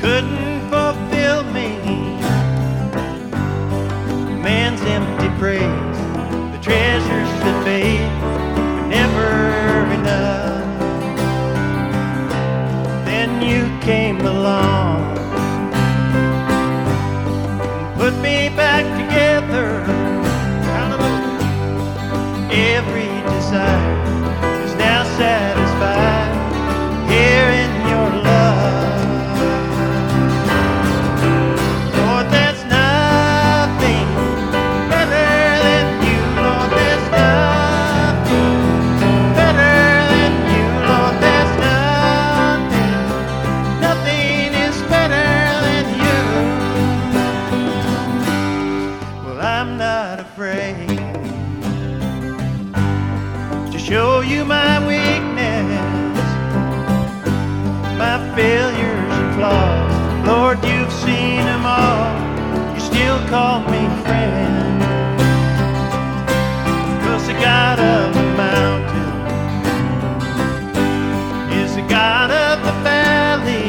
couldn't fulfill me. Man's empty praise, the treasures that fade were never enough. Then you came along, put me back together. Every desire is now satisfied here in your love. Lord, there's nothing better than you. Lord, there's nothing better than you. Lord, there's nothing is better than you. Well, I'm not afraid to show you my weakness, my failures and flaws. Lord, you've seen them all. You still call me friend. 'Cause the God of the mountain is the God of the valley.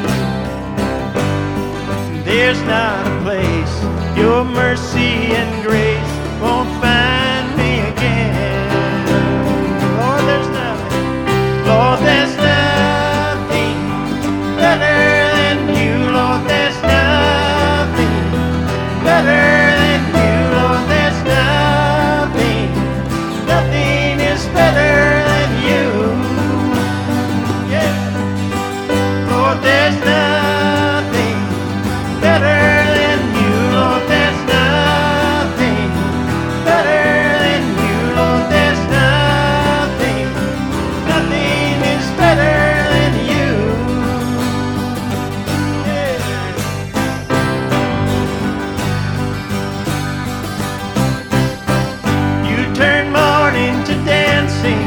There's not a place your mercy and grace won't find me again. Lord, there's nothing better than you. Lord, there's nothing better than you. Lord, there's nothing is better than you. Yeah. Lord, there's nothing better than you. Lord, there's nothing better than you. Lord, there's nothing is better than you. Yeah. You turn mourning to dancing.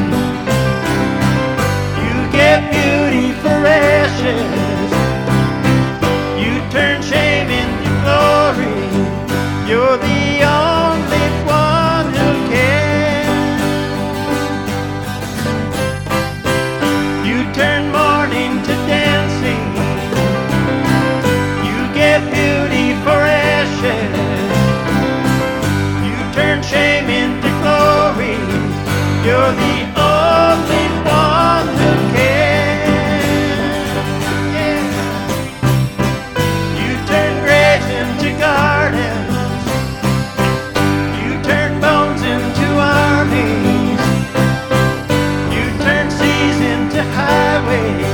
You get beauty for ashes. You turn shame into glory. You're the only one who cares. You turn mourning to dancing. You get beauty for ashes. You turn shame into glory. You're the only one who cares. Yeah. You turn graves into gardens. You turn bones into armies. You turn seas into highways.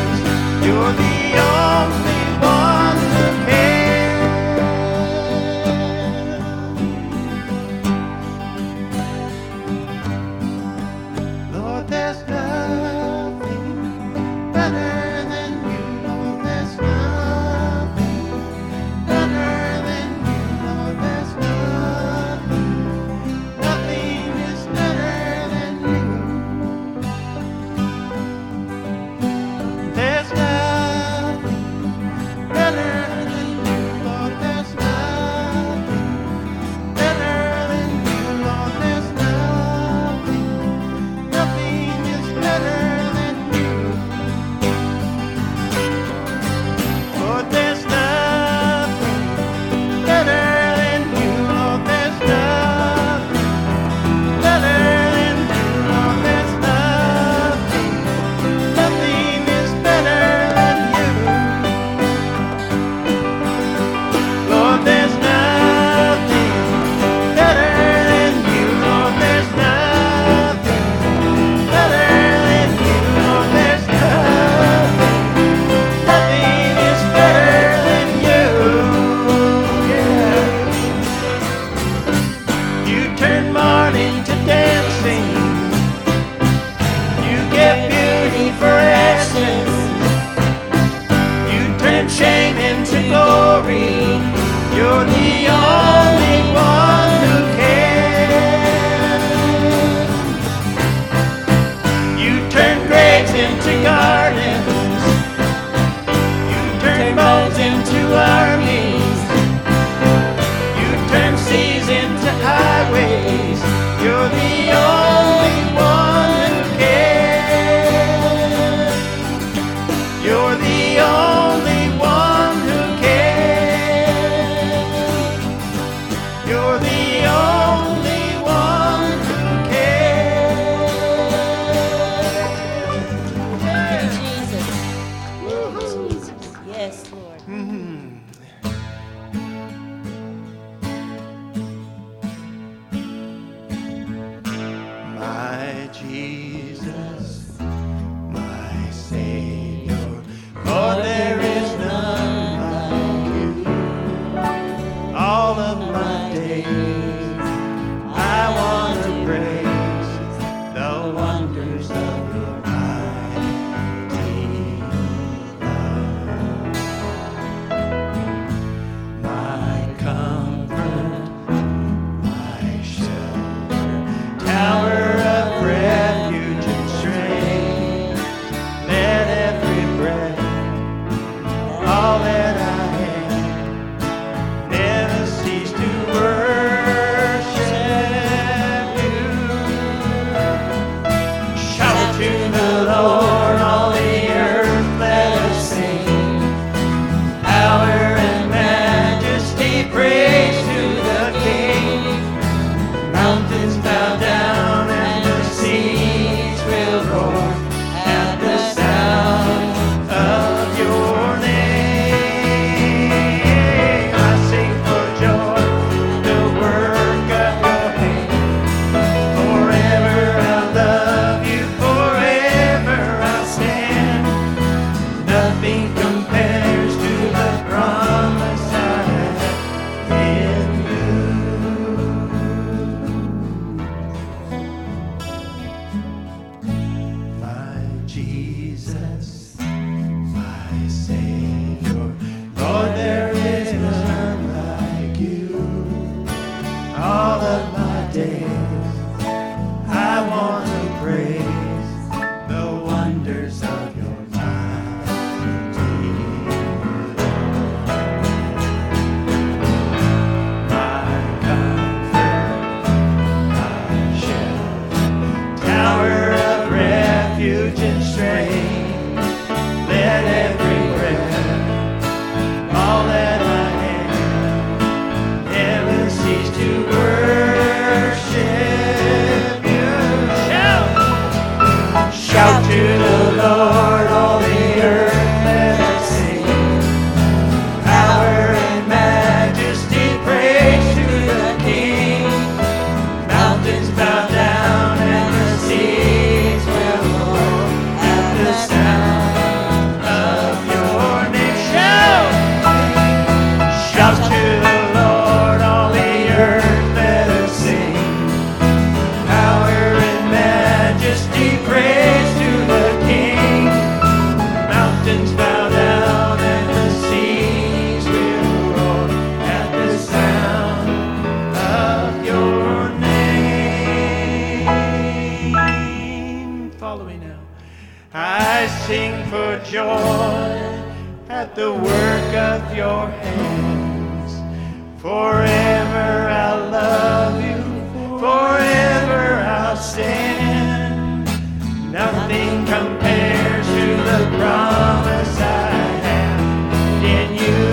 for joy at the work of your hands. Forever I'll love you, forever I'll stand. Nothing compares to the promise I have in you.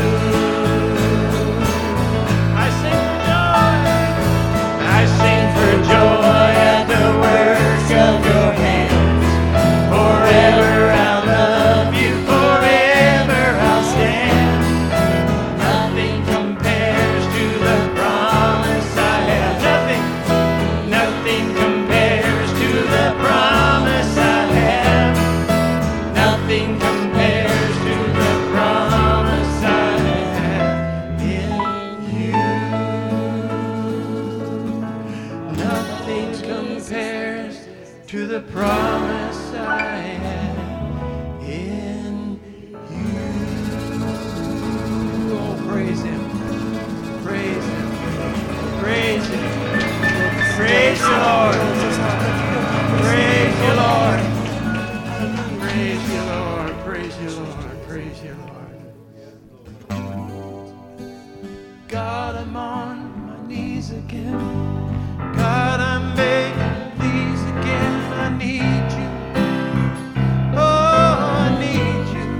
I sing for joy at the work of your hands. Forever I'll love you, forever I'll stand. Nothing compares to the promise I have. Nothing compares to the promise I have. Nothing compares to the promise I have in you. Nothing compares to the promise I have in you. Oh, praise Him, praise Him, praise Him, praise the Lord, praise you, Lord, praise you, Lord, praise you, Lord, praise you, Lord. God, I'm on my knees again. God, I'm begging, please again, I need you. Oh, I need you.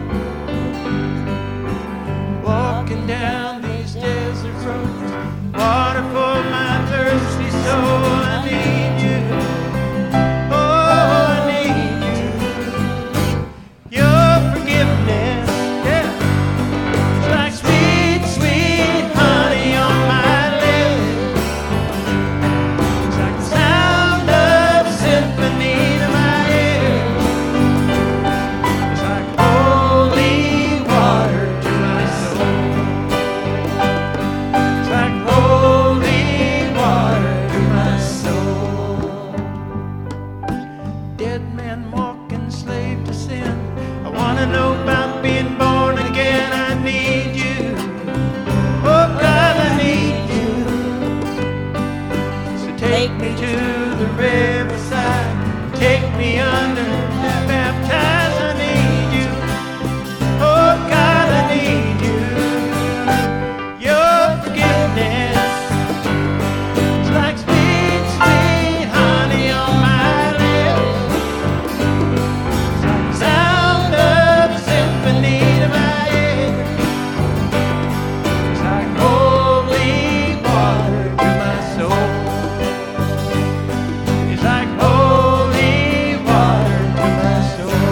Walking down these desert roads, water for my thirsty soul, I need you. Oh, I need you. Your forgiveness, yeah, it's like sweet, sweet honey on my lips. It's like the sound of a symphony to my ears. It's like holy water to my soul. It's like holy water to my soul. Dead man walking, slave to sin. I want to know about being born again. I need you. Oh God, I need you. So take me to the riverside. Take me under, baptize. I need you. Oh God, I need you. Your forgiveness is like sweet, sweet honey on my lips. It's like the sound of a symphony to my ears. It's like holy water to my soul. It's like holy water to my soul.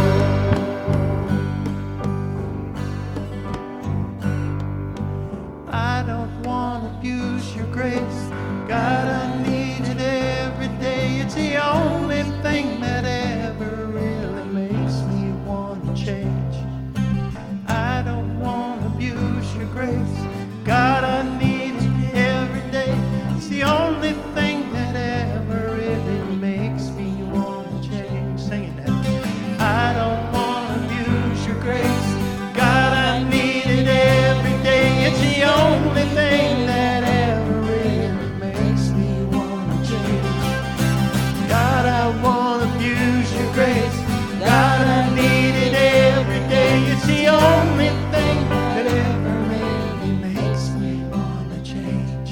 I don't want to abuse your grace. God, I need it every day. It's the only thing that ever really makes me want to change. I don't want to abuse your grace. God, I need it every day. It's the only thing that ever really makes me want to change. Sing it now. I don't want to abuse your grace. God, I need it every day. It's the only thing that ever really makes me want to change. God, I want to abuse your grace. God, I need it every day. It's the only thing that ever really makes me want to change.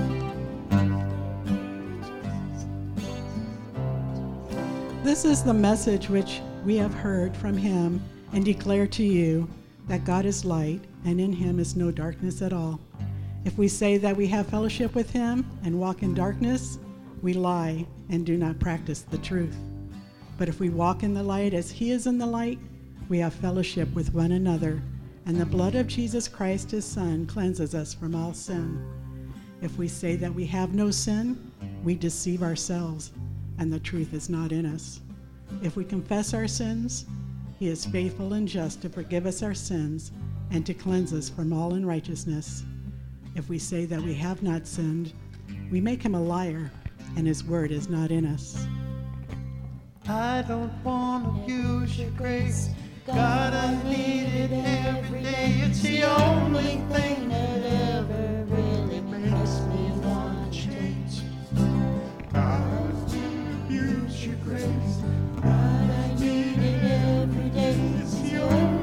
This is the message which we have heard from him and declare to you, that God is light, and in him is no darkness at all. If we say that we have fellowship with him and walk in darkness, we lie and do not practice the truth. But if we walk in the light as he is in the light, we have fellowship with one another, and the blood of Jesus Christ, his Son, cleanses us from all sin. If we say that we have no sin, we deceive ourselves, and the truth is not in us. If we confess our sins, he is faithful and just to forgive us our sins and to cleanse us from all unrighteousness. If we say that we have not sinned, we make him a liar, and his word is not in us. I don't want to abuse your grace. God, I need it every day. It's the only thing that ever really makes me want to change. God, abuse your grace. God, I need it every day. It's the only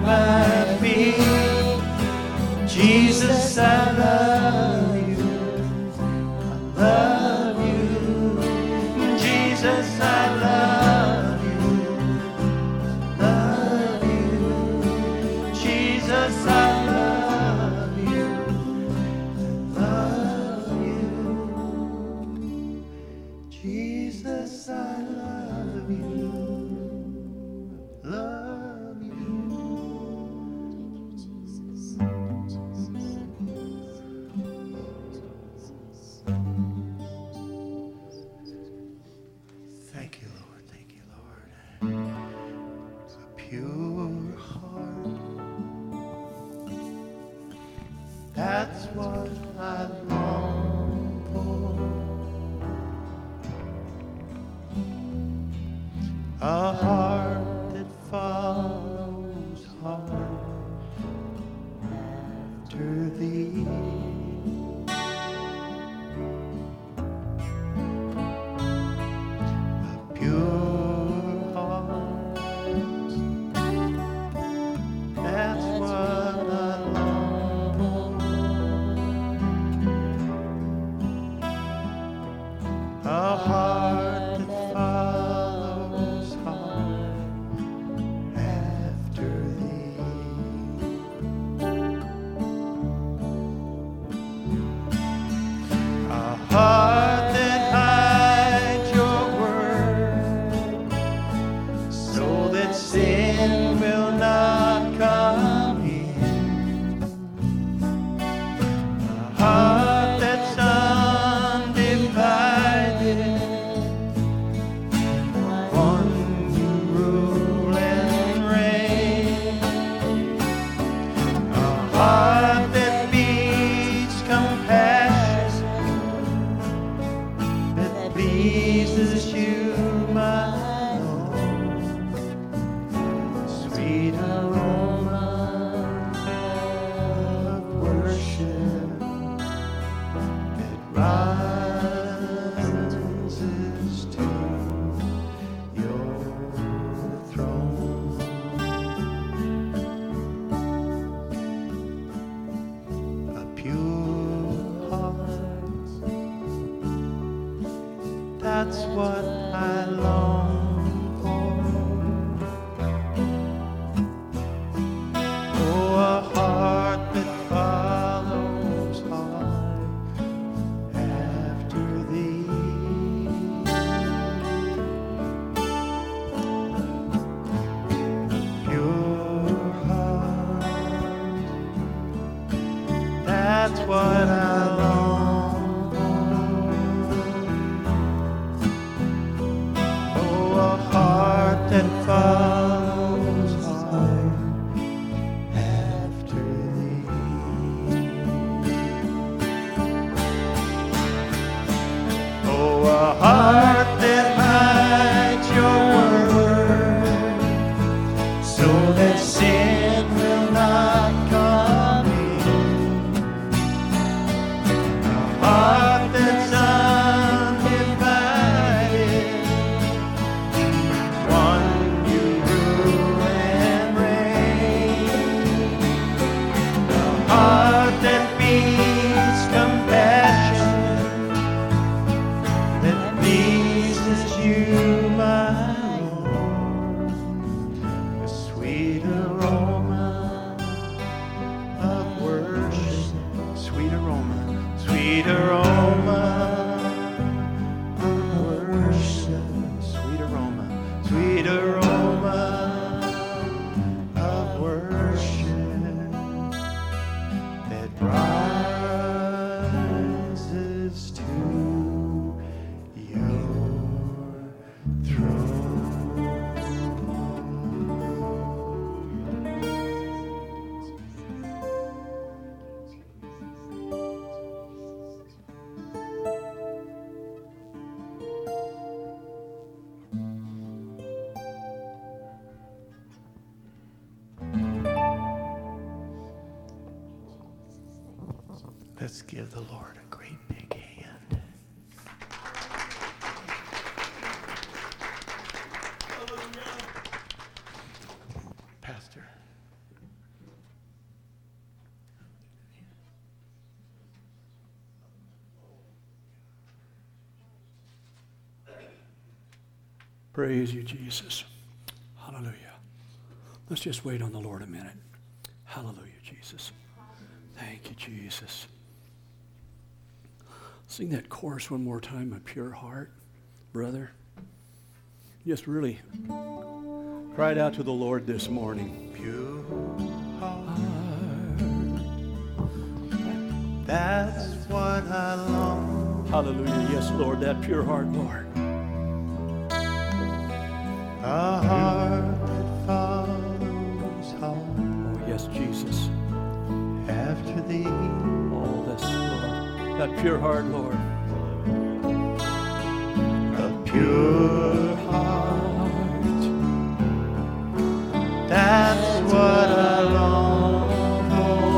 my feet. Jesus, I love you. I love you. Jesus, I love you. Love you. Jesus, I love you. Love you. Jesus, I love you. Love you. Thank you, Lord. Thank you, Lord. A pure heart. That's what I long for. A heart that follows hard after thee. A pure heart. That's what I long for. A heart that follows hard after thee. A heart that hides your word, so that sin will not come in. A heart that's undivided, one you rule and reign. A heart that beats compassion, that pleases you, my Lord. Sweet aroma of worship that rises to your throne. A pure heart, that's what I long for. Oh, a heart that follows hard after thee. Pure heart, that's what I long for. Oh, a heart that follows hard after thee. Oh, a heart that hides your word, so that sin will not come in. A heart that's undivided, one you rule and reign. A heart that beats compassion, that pleases you, my Lord. A sweet aroma of worship, sweet aroma, sweet aroma of worship, sweet aroma, sweet aroma of worship that rises to your throne. Let's give the Lord a great big hand. Pastor. Praise you, Jesus. Hallelujah. Let's just wait on the Lord a minute. Hallelujah, Jesus. Thank you, Jesus. Sing that chorus one more time, A Pure Heart, brother. Just really cried out to the Lord this morning. Pure heart, that's what I long. Hallelujah. Yes, Lord, that pure heart, Lord. A heart that follows home Oh, yes, Jesus. after thee. Oh, this, Lord. That pure heart, Lord. A pure heart, that's what I long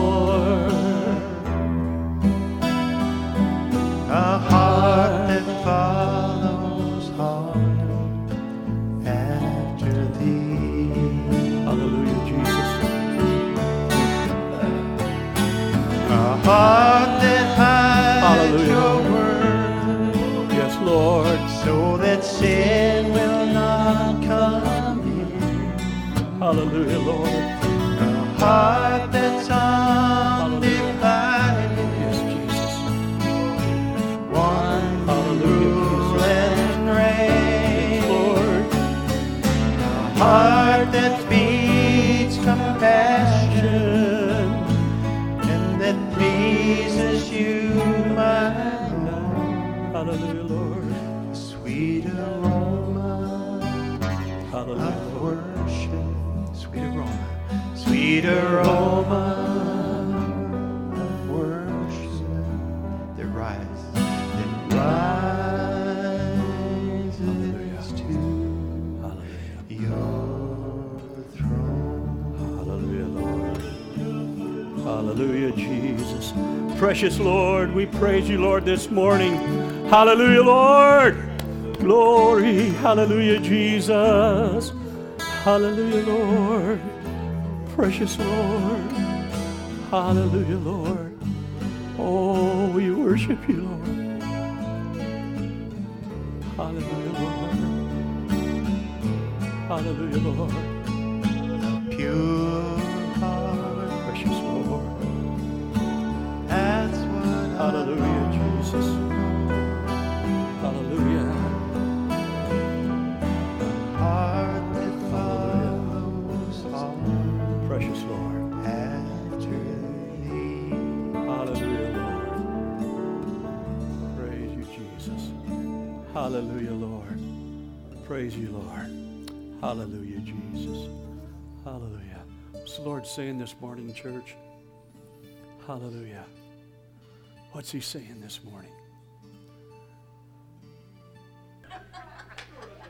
for. A heart that follows hard after thee. Hallelujah, Jesus. A heart that hides Hallelujah. your word, Yes, Lord. so that sin will not come in. Hallelujah, Lord. A heart that's undivided, Yes, Jesus. one Hallelujah, rule and Yes, reign. Lord. A heart that beats compassion and that pleases you, my Lord. Hallelujah, Lord. Sweet aroma Hallelujah, of Lord. worship, sweet aroma, sweet aroma of worship that rises to Hallelujah. your throne. Hallelujah, Lord. Hallelujah, Jesus. Precious Lord, we praise you, Lord, this morning. Hallelujah, Lord. Glory. Hallelujah, Jesus. Hallelujah, Lord. Precious Lord. Hallelujah, Lord. Oh, we worship you, Lord. Hallelujah, Lord. Hallelujah, Lord. Pure heart, Precious Lord. that's what Hallelujah, Jesus. Hallelujah. heart that follows on Precious Lord. after thee. Hallelujah, Lord. Praise you, Jesus. Hallelujah, Lord. Praise you, Lord. Hallelujah, Jesus. Hallelujah. What's the Lord saying this morning, church? Hallelujah. What's he saying this morning?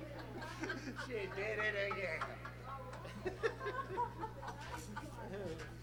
She did it again.